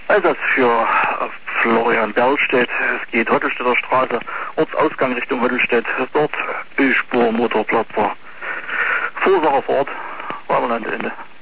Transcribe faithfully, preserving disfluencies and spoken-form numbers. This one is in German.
Einsatz für Florian Berlstedt. Es geht Hottelstädter Straße, Ortsausgang Richtung Hottelstedt. Dort Ölspur, Motorklopfer. Verursacher vor Ort, Wahllandende.